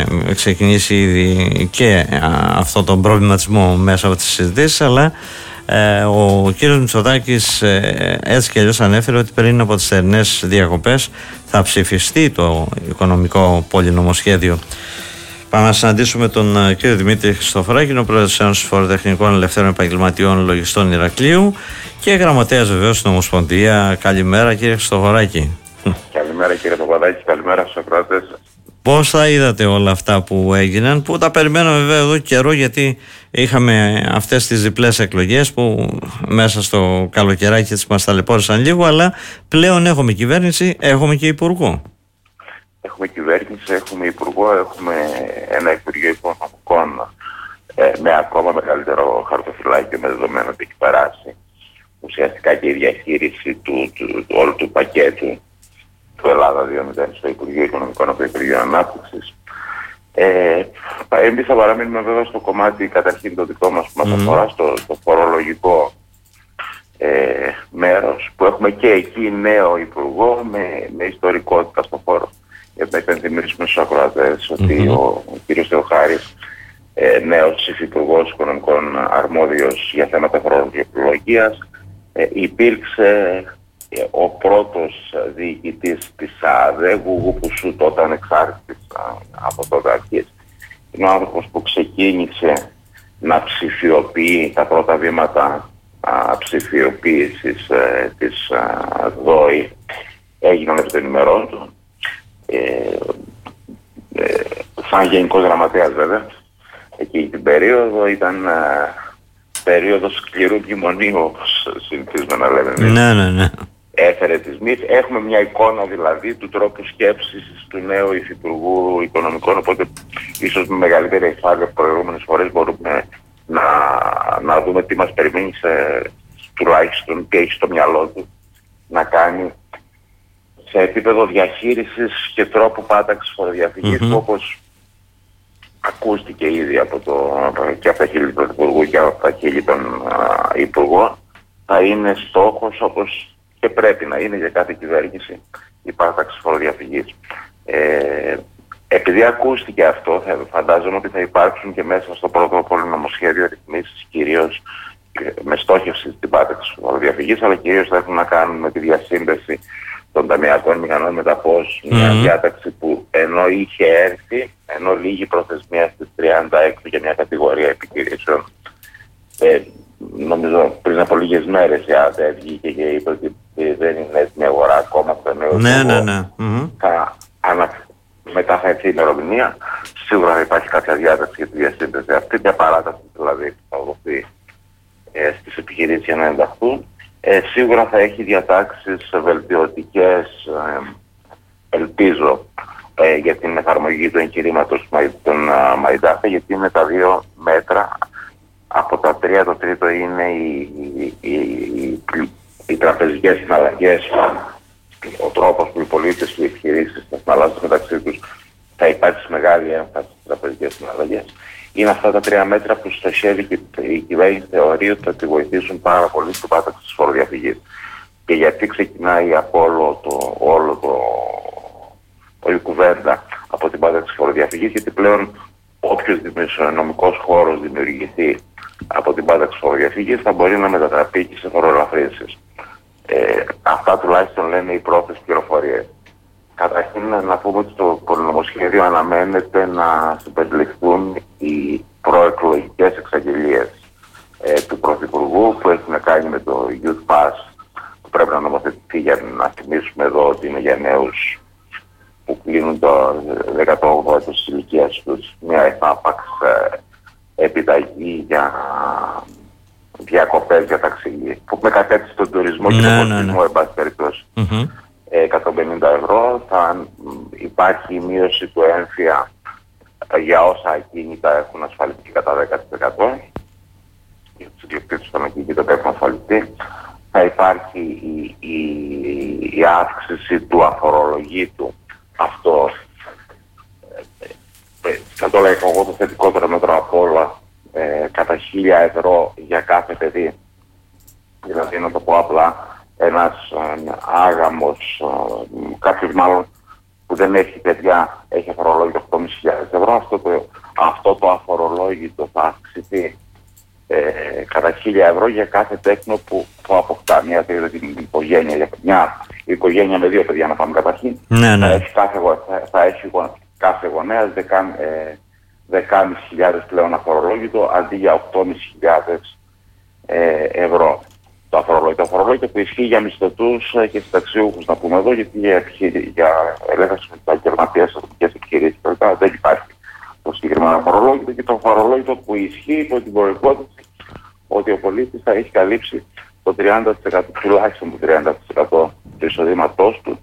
ξεκινήσει ήδη και αυτό τον προβληματισμό μέσα από τις συζητήσεις, αλλά ο κύριος Μητσοτάκης έτσι και αλλιώς ανέφερε ότι πριν από τις θερινές διακοπές θα ψηφιστεί το οικονομικό πολυνομοσχέδιο. Πάμε να συναντήσουμε τον κύριο Δημήτρη Χριστοφοράκη, είναι ο πρόεδρος της Ένωσης Φοροτεχνικών Ελευθέρων Επαγγελματιών Λογιστών Ηρακλείου και γραμματέας βεβαίως στην Ομοσπονδία. Καλημέρα κύριε Χριστοφοράκη. Καλημέρα κύριε Παπαδάκη, καλημέρα στους ακροατές. Πώς θα είδατε όλα αυτά που έγιναν, που τα περιμέναμε βέβαια εδώ καιρό, γιατί είχαμε αυτές τις διπλές εκλογές που μέσα στο καλοκαιράκι έτσι μας ταλαιπώρησαν λίγο, αλλά πλέον έχουμε κυβέρνηση, έχουμε και υπουργό. Έχουμε κυβέρνηση, έχουμε υπουργό, έχουμε ένα Υπουργείο Οικονομικών με ακόμα μεγαλύτερο χαρτοφυλάκιο, με δεδομένο ότι έχει περάσει ουσιαστικά και η διαχείριση του όλου του πακέτου του Ελλάδα 2.0 στο Υπουργείο Οικονομικών από το Υπουργείο Ανάπτυξης. Εμείς θα παραμείνουμε βέβαια στο κομμάτι καταρχήν το δικό μας που μας αφορά, στο φορολογικό μέρος, που έχουμε και εκεί νέο υπουργό με ιστορικότητα στο φόρο. Για να υπενθυμίσουμε στους ακροατές ότι ο κ. Θεοχάρης, νέος υφυπουργός οικονομικών αρμόδιος για θέματα φορολογίας, υπήρξε ο πρώτος διοικητής της ΑΔΕ, που σου τότε ανεξάρτητης από τότε αρχής. Είναι ο άνθρωπος που ξεκίνησε να ψηφιοποιεί τα πρώτα βήματα ψηφιοποίησης της ΔΟΗ, έγιναν επί των ημερών του. Σαν γενικός γραμματέας βέβαια, εκείνη την περίοδο ήταν περίοδος σκληρού μνημονίου, όπως συνηθίζουμε να λέμε. Ναι. Έφερε τις μύθs. Έχουμε μια εικόνα δηλαδή του τρόπου σκέψης του νέου υφυπουργού οικονομικών, οπότε ίσως με μεγαλύτερη ασφάλεια από προηγούμενες φορές μπορούμε να δούμε τι μας περιμένει, τουλάχιστον τι έχει στο μυαλό του να κάνει σε επίπεδο διαχείρισης και τρόπου πάταξης φοροδιαφυγής, που όπως ακούστηκε ήδη και από τα χείλη του Πρωθυπουργού και από τα χείλη των Υπουργών, θα είναι στόχος, όπως και πρέπει να είναι για κάθε κυβέρνηση, η πάταξη φοροδιαφυγής. Επειδή ακούστηκε αυτό, φαντάζομαι ότι θα υπάρξουν και μέσα στο πρώτο πολυνομοσχέδιο ρυθμίσεις, κυρίως με στόχευση στην πάταξη φοροδιαφυγής, αλλά κυρίως θα έχουν να κάνουν με τη διασύνδεση των ταμειακών μηχανών με τα ΠΟΣ, μια διάταξη που ενώ λίγη προθεσμία στις 36 για μια κατηγορία επιχειρήσεων, νομίζω πριν από λίγες μέρες η ΑΔΕ βγήκε και είπε ότι δεν είναι έτοιμη αγορά ακόμα από το νέο μετά θα έρθει η ημερομηνία. Σίγουρα θα υπάρχει κάποια διάταξη για τη διασύνδεση αυτή, μια παράταση δηλαδή που θα δοθεί στις επιχειρήσεις για να ενταχθούν. Σίγουρα θα έχει διατάξεις βελτιωτικές, ελπίζω, για την εφαρμογή του εγχειρήματος των Μαϊντάφε, γιατί είναι τα δύο μέτρα. Από τα τρία, το τρίτο είναι οι τραπεζικές συναλλαγές, ο τρόπος που οι πολίτες και οι επιχειρήσεις θα συναλλάσσουν μεταξύ τους. Θα υπάρξει μεγάλη έμφαση στις τραπεζικές συναλλαγές. Είναι αυτά τα τρία μέτρα που στοχεύει και η κυβέρνηση θεωρεί ότι θα τη βοηθήσουν πάρα πολύ στην πάταξη της φοροδιαφυγής. Και γιατί ξεκινάει από όλη η κουβέντα από την πάταξη της φοροδιαφυγής, γιατί πλέον όποιος δημοσιονομικός χώρος δημιουργηθεί από την πάταξη της φοροδιαφυγής θα μπορεί να μετατραπεί και σε φοροελαφρύνσεις. Αυτά τουλάχιστον λένε οι πρώτες πληροφορίες. Καταρχήν να πούμε ότι στο πολυνομοσχέδιο αναμένεται να συμπεριληφθούν οι προεκλογικές εξαγγελίες του Πρωθυπουργού, που έχει να κάνει με το Youth Pass, που πρέπει να νομοθετηθεί, για να θυμίσουμε εδώ ότι είναι για νέους που κλείνουν το 18ο έτος της ηλικίας τους, μια εφάπαξ επιταγή για διακοπές για ταξίδι, που με κατεύθυνση τον τουρισμό και τον πολιτισμό, εν πάση περιπτώσει. 150 ευρώ, θα υπάρχει η μείωση του έμφυα για όσα ακίνητα έχουν ασφαλιστεί κατά 10%. Για τους ιδιοκτήτες των ακίνητων που έχουν ασφαλιστεί. Θα υπάρχει η αύξηση του αφορολογήτου. Αυτό θα το λέγω εγώ το θετικότερο μέτρο από όλα, κατά 1.000 ευρώ για κάθε παιδί. Δηλαδή, να το πω απλά, ένας άγαμος, κάποιος μάλλον που δεν έχει παιδιά έχει αφορολόγητο 8.500 ευρώ. Αυτό το αφορολόγητο θα αυξηθεί κατά 1.000 ευρώ για κάθε τέκνο που αποκτά μια οικογένεια. Μια οικογένεια με 2 παιδιά, να πάμε καταρχήν. Ναι. Θα έχει κάθε γονέας 10.500 πλέον αφορολόγητο αντί για 8.500 ευρώ. Το αφορολόγητο που ισχύει για μισθωτούς και συνταξιούχους, να πούμε εδώ, γιατί για ελεύθερους επαγγελματίες, αστυνομικές επιχειρήσεις δεν υπάρχει το συγκεκριμένο αφορολόγητο, και το αφορολόγητο που ισχύει υπό την προϋπόθεση ότι ο πολίτης θα έχει καλύψει το 30%, τουλάχιστον το 30% του εισοδήματός του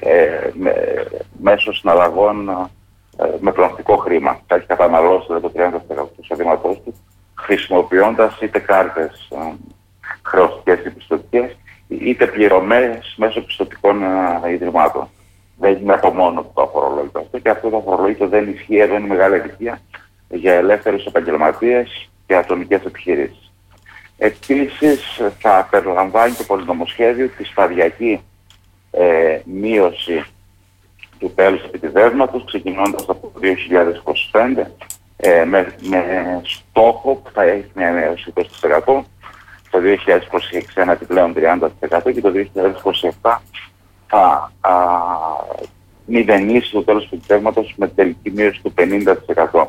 μέσω συναλλαγών με πλαστικό χρήμα. Θα έχει καταναλώσει το 30% του εισοδήματός του χρησιμοποιώντας είτε κάρτες χρεωστικές ή πιστωτικές, είτε πληρωμές μέσω πιστωτικών ιδρυμάτων. Δεν είναι από μόνο το αφορολόγητο αυτό, και αυτό το αφορολόγητο δεν ισχύει, εδώ είναι μεγάλη επιτυχία για ελεύθερους επαγγελματίες και ατομικές επιχειρήσεις. Επίσης θα περιλαμβάνει το πολυνομοσχέδιο τη σταδιακή μείωση του τέλους επιτιδεύματος, ξεκινώντας από το 2025 με στόχο που θα έχει μια μείωση 20%, το 2026 ένα επιπλέον 30% και το 2027 θα μηδενίσει το τέλος του επιτεύγματος με τελική μείωση του 50%.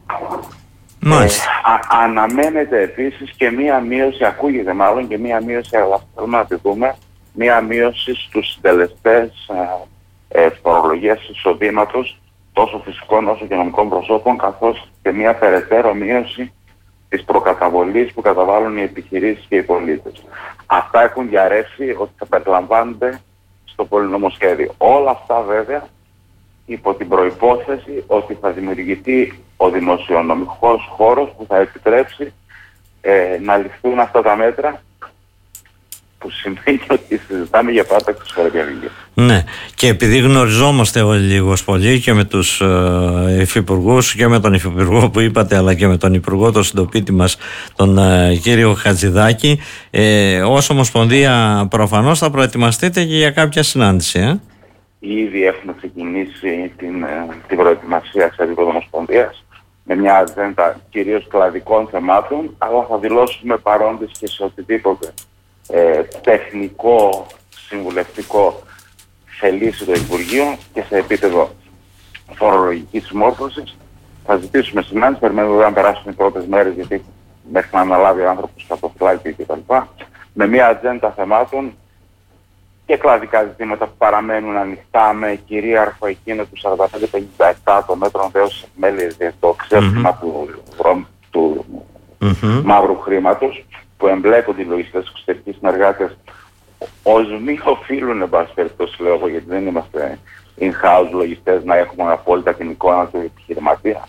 Αναμένεται επίσης και μία μείωση, ακούγεται μάλλον και μία μείωση, αλλά θέλουμε να τη δούμε, μία μείωση στους συντελεστές φορολογίας εισοδήματος τόσο φυσικών όσο και νομικών προσώπων, καθώς και μία περαιτέρω μείωση της προκαταβολής που καταβάλουν οι επιχειρήσεις και οι πολίτες. Αυτά έχουν διαρρεύσει ότι θα περιλαμβάνονται στο πολυνομοσχέδιο. Όλα αυτά βέβαια υπό την προϋπόθεση ότι θα δημιουργηθεί ο δημοσιονομικός χώρος που θα επιτρέψει να ληφθούν αυτά τα μέτρα, που σημαίνει ότι συζητάμε για πάταξη της φοροδιαφυγής. Ναι, και επειδή γνωριζόμαστε όλοι λίγος πολύ και με τους υφυπουργούς και με τον υφυπουργό που είπατε, αλλά και με τον υπουργό, τον συντοπίτη μας, τον κύριο Χατζηδάκη, ως Ομοσπονδία προφανώς θα προετοιμαστείτε και για κάποια συνάντηση. Ήδη έχουμε ξεκινήσει την προετοιμασία σε επίπεδο Ομοσπονδίας με μια ατζέντα κυρίως κλαδικών θεμάτων, αλλά θα δηλώσουμε παρόντες και σε οτιδήποτε τεχνικό, συμβουλευτικό θελήσει το Υπουργείο, και σε επίπεδο φορολογικής συμμόρφωσης θα ζητήσουμε συνάντηση. Περιμένουμε να περάσουν οι πρώτες μέρες, γιατί μέχρι να αναλάβει ο άνθρωπος κατοφυλάκι κτλ. Με μια ατζέντα θεμάτων και κλαδικά ζητήματα που παραμένουν ανοιχτά, με κυρίαρχο εκείνο του 45-57 το μέτρο δέωσης επιμέλειας για το ξέπλυμα του μαύρου χρήματος, που εμπλέκονται οι λογιστές εξωτερικοί συνεργάτες ως μη οφείλουν, εν πάση περιπτώσει λέω εγώ, γιατί δεν είμαστε in-house λογιστές, να έχουμε απόλυτα την εικόνα του επιχειρηματία,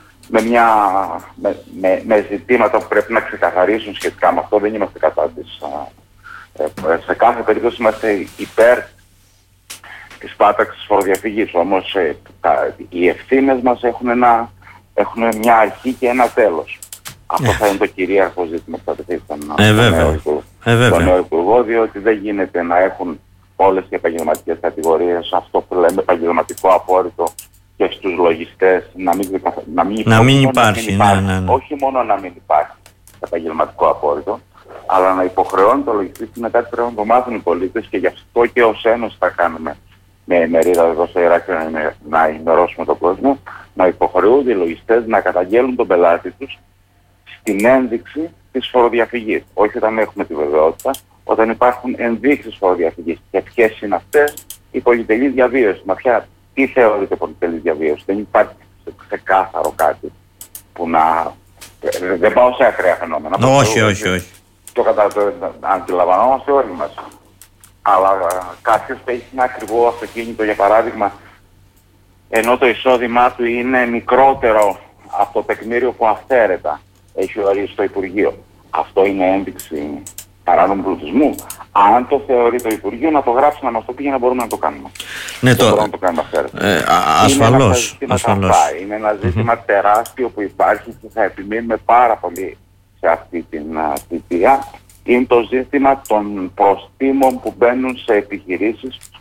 με ζητήματα που πρέπει να ξεκαθαρίσουν σχετικά με αυτό. Δεν είμαστε κατά της. Σε κάθε περίπτωση είμαστε υπέρ της πάταξης της φοροδιαφυγής, όμως οι ευθύνες μας έχουν μια αρχή και ένα τέλος. Αυτό θα είναι το κυρίαρχο ζήτημα που θα τεθεί στον νέο Υπουργό, διότι δεν γίνεται να έχουν όλες οι επαγγελματικές κατηγορίες αυτό που λέμε επαγγελματικό απόρριτο και στους λογιστές να μην υπάρχει. Όχι μόνο να μην υπάρχει επαγγελματικό απόρριτο, αλλά να υποχρεώνει το λογιστή, είναι κάτι που πρέπει να το μάθουν οι πολίτες, και γι' αυτό και ως Ένωση θα κάνουμε με μερίδα εδώ στο Ηράκλειο να ενημερώσουμε τον κόσμο, να υποχρεούνται οι λογιστές να καταγγέλουν τον πελάτη τους στην ένδειξη της φοροδιαφυγής. Όχι όταν έχουμε τη βεβαιότητα, όταν υπάρχουν ενδείξεις φοροδιαφυγής. Και ποιες είναι αυτές? Η πολυτελής διαβίωση. Μα πια τι θεωρείται πολυτελής διαβίωση? Δεν υπάρχει ξεκάθαρο κάτι που να. Δεν πάω σε ακραία φαινόμενα. Όχι. Το αντιλαμβανόμαστε όλοι μας. Αλλά κάποιος που έχει ένα ακριβό αυτοκίνητο, για παράδειγμα, ενώ το εισόδημά του είναι μικρότερο από το τεκμήριο που αυθαίρετα έχει ορίσει το Υπουργείο, αυτό είναι ένδειξη παράνομου πλουτισμού? Αν το θεωρεί το Υπουργείο, να το γράψει, να μας το πει, για να μπορούμε να το κάνουμε. Ναι, δεν μπορούμε να το κάνουμε αυθαίρετα. Ασφαλώς. Είναι ένα ζήτημα τεράστιο που υπάρχει και θα επιμείνουμε πάρα πολύ σε αυτή την θητεία. Είναι το ζήτημα των προστίμων που μπαίνουν σε επιχειρήσεις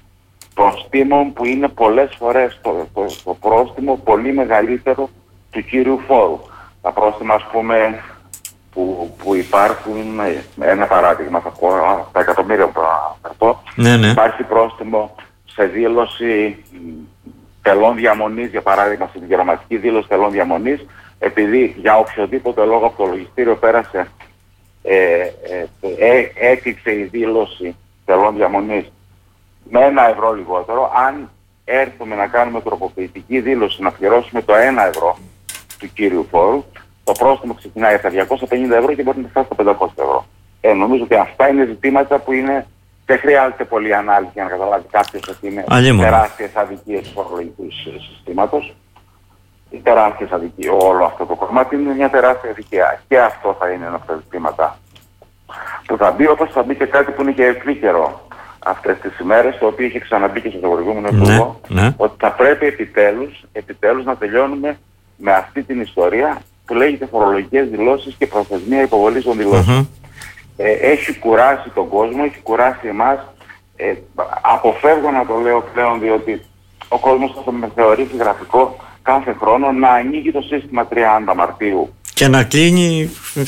προστήμων που είναι πολλές φορές το πρόστιμο πολύ μεγαλύτερο του κύριου φόρου. Τα πρόστιμα, ας πούμε, που υπάρχουν, ένα παράδειγμα θα πω, τα εκατομμύρια που θα πω, υπάρχει πρόστιμο σε δήλωση τελών διαμονής, για παράδειγμα στην γραμματική δήλωση τελών διαμονής, επειδή για οποιοδήποτε λόγο από το λογιστήριο πέρασε, έκλειξε η δήλωση τελών διαμονής με 1 ευρώ λιγότερο. Αν έρθουμε να κάνουμε τροποποιητική δήλωση, να πληρώσουμε το 1 ευρώ του κύριου φόρου, το πρόστιμο ξεκινάει από τα 250 ευρώ και μπορεί να φτάσει στα 500 ευρώ. Νομίζω ότι αυτά είναι ζητήματα που δεν χρειάζεται πολλή ανάλυση για να καταλάβει κάποιος ότι είναι τεράστιες αδικίες του φορολογικού συστήματος. Οι τεράστιες αδικίες, όλο αυτό το κομμάτι είναι μια τεράστια αδικία. Και αυτό θα είναι ένα από τα ζητήματα που θα μπει, όπως θα μπει και κάτι που είναι και επίκαιρο αυτές τις ημέρες, το οποίο είχε ξαναμπεί και στο προηγούμενο υπουργό, ότι θα πρέπει επιτέλους να τελειώνουμε με αυτή την ιστορία που λέγεται φορολογικές δηλώσεις και προθεσμία υποβολής των δηλώσεων. Έχει κουράσει τον κόσμο, έχει κουράσει εμάς. Αποφεύγω να το λέω πλέον, διότι ο κόσμος θα με θεωρήσει γραφικό κάθε χρόνο να ανοίγει το σύστημα 30 Μαρτίου. Και να κλείνει.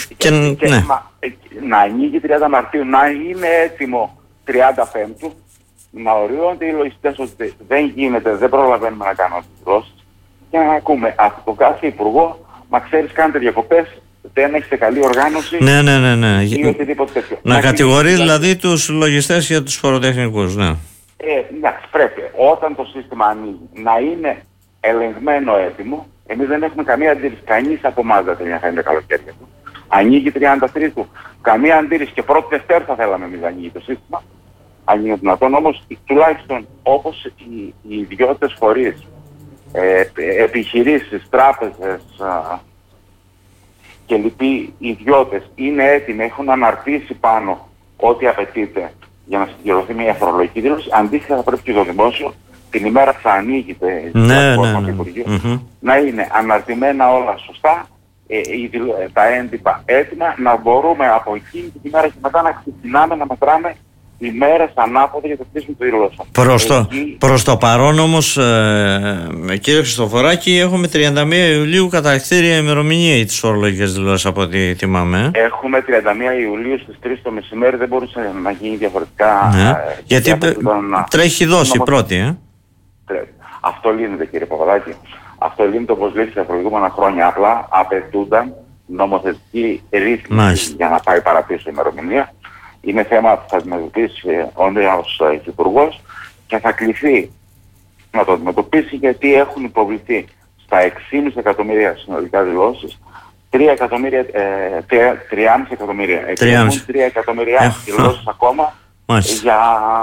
Να ανοίγει 30 Μαρτίου, να είναι έτοιμο 30 Πέμπτου, να οριώνται οι λογιστές ότι δεν γίνεται, δεν προλαβαίνουμε να κάνουμε τις δηλώσεις, και να ακούμε από τον κάθε υπουργό, μα ξέρεις, κάνετε διακοπές, δεν έχετε καλή οργάνωση, ή οτιδήποτε τέτοιο. Να κατηγορεί δηλαδή τους λογιστές για τους φοροτεχνικούς, ναι. Εντάξει, πρέπει όταν το σύστημα ανοίγει να είναι ελεγμένο, έτοιμο. Εμείς δεν έχουμε καμία αντίρρηση, κανείς από εμάς δεν θέλει να κάνει τα καλοκαίρια του. Ανοίγει 33 καμία αντίρρηση, και πρώτη Δευτέρα θα θέλαμε εμείς να ανοίγει το σύστημα. Αν είναι δυνατόν, όμως τουλάχιστον όπως οι ιδιώτες φορείς, επιχειρήσεις, τράπεζες και λοιποί ιδιώτες είναι έτοιμοι, έχουν αναρτήσει πάνω ό,τι απαιτείται για να συμπληρωθεί μια φορολογική δήλωση, αντίστοιχα θα πρέπει και το δημόσιο την ημέρα που θα ανοίγεται του Υπουργείου να είναι αναρτημένα όλα σωστά, τα έντυπα έτοιμα, να μπορούμε από εκείνη την ημέρα και μετά να ξεκινάμε να μετράμε ημέρες ανάποδα για το κλείσιμο του δηλώσεων. Προς το παρόν όμως, κύριε Χριστοφοράκη, έχουμε 31 Ιουλίου καταρκτήρια ημερομηνία για τις φορολογικές δηλώσεις, από ό,τι θυμάμαι. Έχουμε 31 Ιουλίου στις 3 το μεσημέρι, δεν μπορούσε να γίνει διαφορετικά. Γιατί τρέχει δόση πρώτη. Αυτό λύνεται, κύριε Παπαδάκη. Αυτό λύνεται όπως λύσει τα προηγούμενα χρόνια. Απλά απαιτούνταν νομοθετική ρύθμιση για να πάει παραπίσω η ημερομηνία. Είναι θέμα που θα αντιμετωπίσει ο νέος υπουργός και θα κληθεί να το αντιμετωπίσει, γιατί έχουν υποβληθεί στα 6,5 εκατομμύρια συνολικά δηλώσεις 3,5 εκατομμύρια. Έχουν 3 εκατομμύρια δηλώσεις ακόμα για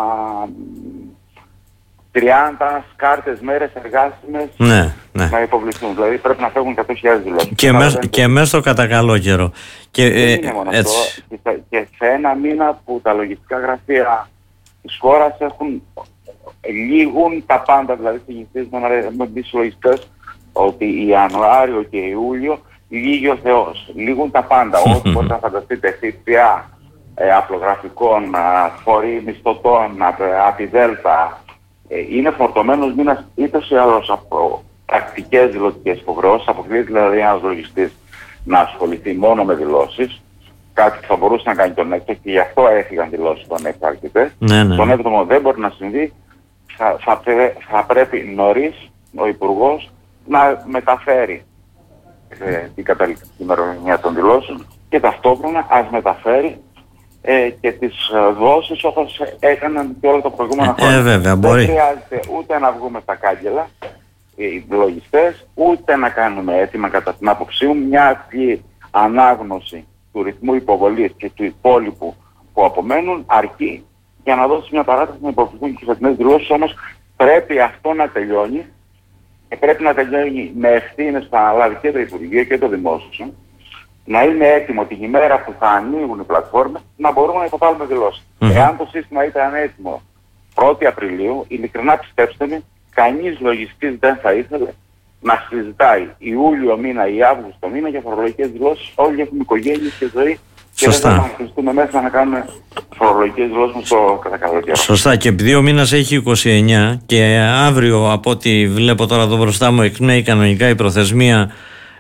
30 κάρτες μέρες εργάσιμες να υποβληθούν. Δηλαδή πρέπει να φεύγουν 100.000 δηλώσεις. Και μέσα στο κατά καλό καιρό. Δεν είναι μόνο αυτό. Και σε ένα μήνα που τα λογιστικά γραφεία της χώρας λήγουν τα πάντα. Δηλαδή με τις λογιστές ότι Ιανουάριο και Ιούλιο λύγει ο Θεός. Λήγουν τα πάντα. Ό,τι μπορείτε να φανταστείτε, ΦΠΑ, απλογραφικών, φορεί μισθωτών, ΑΠΙΔΕΛΤΑ. Είναι φορτωμένος μήνας ήτως ή άλλως από πρακτικές δηλωτικές υποχρεώσεις. Αποκλείεται δηλαδή ένας λογιστής να ασχοληθεί μόνο με δηλώσεις. Κάτι που θα μπορούσε να κάνει τον έκτο, και γι' αυτό έφυγαν δηλώσεις των έκτο αρκετές. Τον έβδομο δεν μπορεί να συμβεί. Θα πρέπει νωρίς ο Υπουργός να μεταφέρει την καταληκτική ημερομηνία των δηλώσεων, και ταυτόχρονα ας μεταφέρει και τις δόσεις όπως έκαναν και όλα τα προηγούμενα χρόνια. Βέβαια, δεν χρειάζεται ούτε να βγούμε στα κάγκελα οι λογιστές, ούτε να κάνουμε έτοιμα, κατά την άποψή μου, μια απλή ανάγνωση του ρυθμού υποβολής και του υπόλοιπου που απομένουν αρκεί για να δώσει μια παράταση να υποβληθούν και φετινές δηλώσεις. Όμως πρέπει αυτό να τελειώνει, και πρέπει να τελειώνει με ευθύνες που θα αναλάβει και το Υπουργείο και το Δημόσιο, να είναι έτοιμο την ημέρα που θα ανοίγουν οι πλατφόρμες να μπορούμε να υποβάλουμε δηλώσεις. Εάν το σύστημα ήταν έτοιμο 1η Απριλίου, ειλικρινά πιστέψτε με, κανείς λογιστής δεν θα ήθελε να συζητάει Ιούλιο μήνα ή Αύγουστο μήνα για φορολογικές δηλώσεις. Όλοι έχουμε οικογένειες και ζωή, και δεν θα χρειαστούμε μέσα να κάνουμε φορολογικές δηλώσεις στο κατά καιρό. Σωστά, και επειδή ο μήνας έχει 29 και αύριο, από ό,τι βλέπω τώρα εδώ μπροστά μου, εκπνέει κανονικά η προθεσμία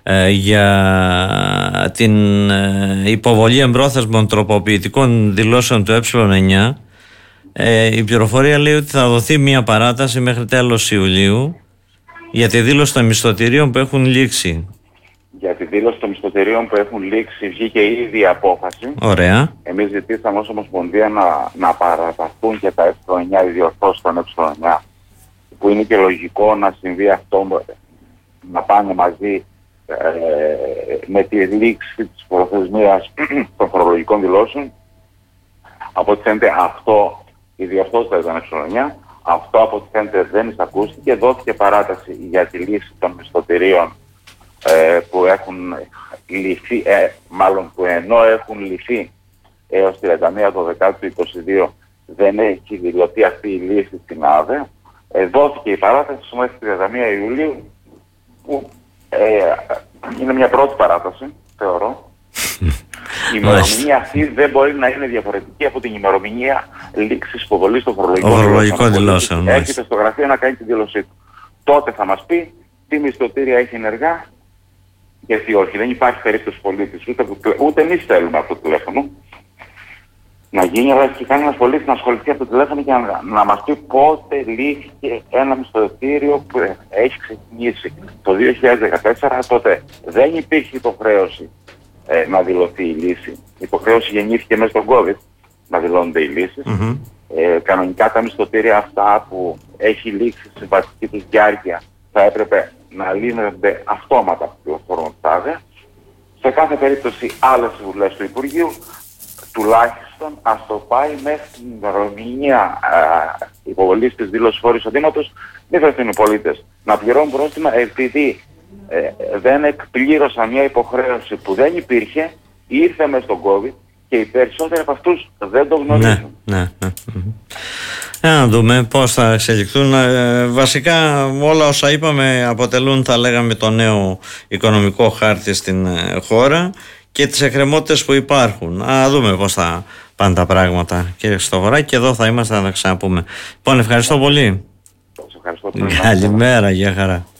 για την υποβολή εμπρόθεσμων τροποποιητικών δηλώσεων του ε9. Η πληροφορία λέει ότι θα δοθεί μια παράταση μέχρι τέλος Ιουλίου για τη δήλωση των μισθωτηρίων που έχουν λήξει. Για τη δήλωση των μισθωτηρίων που έχουν λήξει βγήκε ήδη η απόφαση. Ωραία. Εμείς ζητήσαμε ως Ομοσπονδία να παραταθούν και τα ε9, οι διορθώσεις των ε9, που είναι και λογικό να συμβεί αυτό, να πάνε μαζί με τη λήξη της προθεσμίας των φορολογικών δηλώσεων. Από ό,τι φαίνεται αυτό, η διορθώση των ε9, αυτό από ό,τι φαίνεται δεν εισακούστηκε. Δόθηκε παράταση για τη λύση των μισθωτηρίων που έχουν λυθεί, μάλλον που ενώ έχουν λυθεί έως 31 το 2022 δεν έχει δηλωθεί αυτή η λύση στην ΑΔΕ. Δόθηκε η παράταση μέχρι 31 Ιουλίου που είναι μια πρώτη παράταση, θεωρώ. Η ημερομηνία αυτή δεν μπορεί να είναι διαφορετική από την ημερομηνία λήξης υποβολής των φορολογικών δηλώσεων. Έρχεται στο γραφείο να κάνει τη δήλωσή του. Τότε θα μας πει τι μισθωτήρια έχει ενεργά και τι όχι. Δεν υπάρχει περίπτωση πολίτης, ούτε εμείς θέλουμε από το τηλέφωνο να γίνει, αλλά και κανένας πολίτης να ασχοληθεί από το τηλέφωνο και να μας πει πότε λύθηκε ένα μισθωτήριο που έχει ξεκινήσει. Το 2014 τότε δεν υπήρχε υποχρέωση να δηλωθεί η λύση. Η υποχρέωση γεννήθηκε μέσα στον COVID να δηλώνονται οι λύσεις. Κανονικά τα μισθωτήρια αυτά που έχει λήξει στη συμβατική τους διάρκεια θα έπρεπε να λύνονται αυτόματα από την πλατφόρμα ΤΑΔΕ. Σε κάθε περίπτωση άλλες συμβουλές του Υπουργείου, τουλάχιστον ας το πάει μέχρι την ημερομηνία υποβολής της δήλωσης φόρου εισοδήματος, μην βρεθούν οι πολίτες να πληρώνουν πρόστιμα επειδή δεν εκπλήρωσαν μια υποχρέωση που δεν υπήρχε, ήρθε μέσα στον COVID και οι περισσότεροι από αυτούς δεν το γνωρίζουν. Ναι. Να δούμε πώς θα εξελιχθούν. Βασικά όλα όσα είπαμε αποτελούν, θα λέγαμε, το νέο οικονομικό χάρτη στην χώρα και τις εκκρεμότητες που υπάρχουν. Να δούμε πώς θα πάνε τα πράγματα, κύριε Χριστόφορα, και εδώ θα είμαστε να τα ξαναπούμε. Λοιπόν, ευχαριστώ πολύ. Ευχαριστώ. Καλημέρα, γεια χαρά.